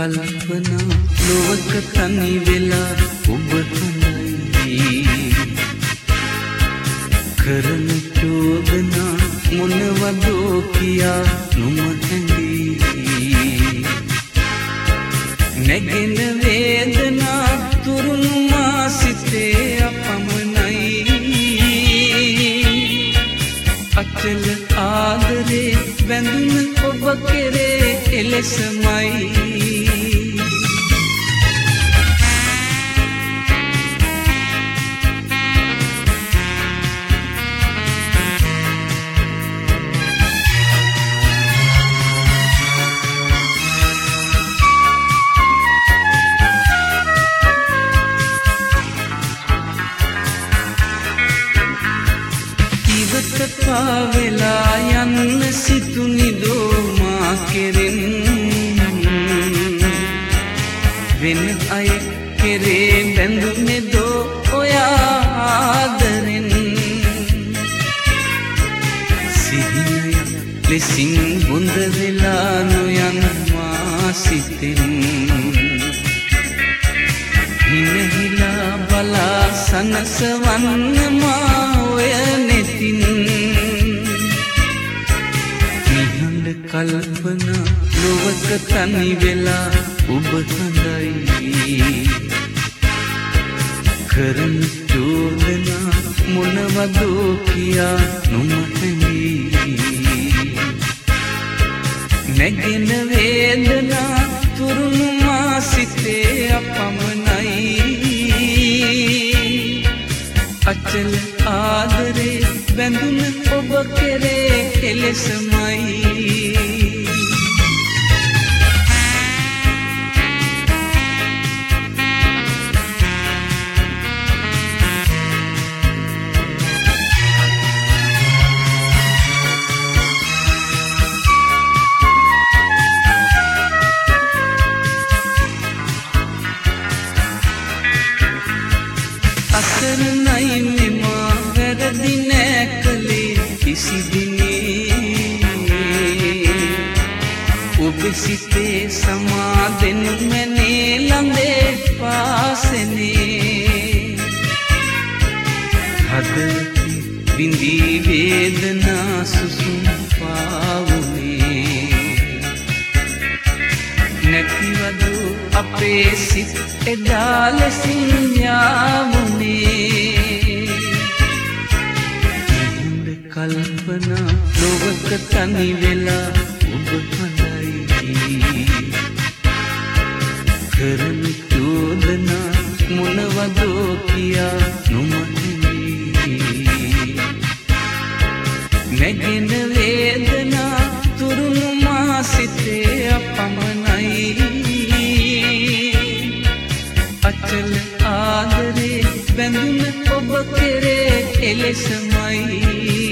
කල්පනා ලොවක තනි වෙලා ඔබ හඳයි කරන චෝදනා මොනවදෝ කියා නොමැඟී නැගෙන වේදනා තුරුණු මා සිතේ අපමණයි අචල ආදරේ බැඳුන ඔබ කෙරේ එලෙසමයි පාවෙලා යන්න සිතුනිදෝ මා කෙරෙන් වෙන අය කෙරේ බැඳුනෙදෝ ඔයා ආදරෙන් සිහිනය ලෙසින් බොඳ වෙලා නොයන් මා සිතෙන් හිනහිලා බලා සනසවන්න මා ඔය නෙතින් කල්පනා ලොවක තනි වෙලා ඔබ හඳයි කරන චෝදනා මොනවදෝ කියා නොමැඟී නැගෙන වේදනා තුරුණු මා සිතේ අපමණයි අචල ආදරේ බැඳුන ඔබ කෙරේ එලෙසමයි අසරණයි මෙමා වැරදි නෑ කලේ කිසි දිනේ ඔබ සිතේ සමාදෙනු මැනේ ළඳේ පාසනේ හදවතේ විඳී වේදනා සුසුම් පාවුනේ නැතිවදු අපේ සිත් එදා ලෙසින් යාමුනේ කල්පනා ලොවක තනි වෙලා ඔබ හඳයි කරන චෝදනා මොනවදෝ කියා නොමැඟී නැගෙන වේදනා තුරුණු මා සිතේ අපමණයි අචල ආදරේ බැඳුන ඔබ කෙරේ එලෙසමයි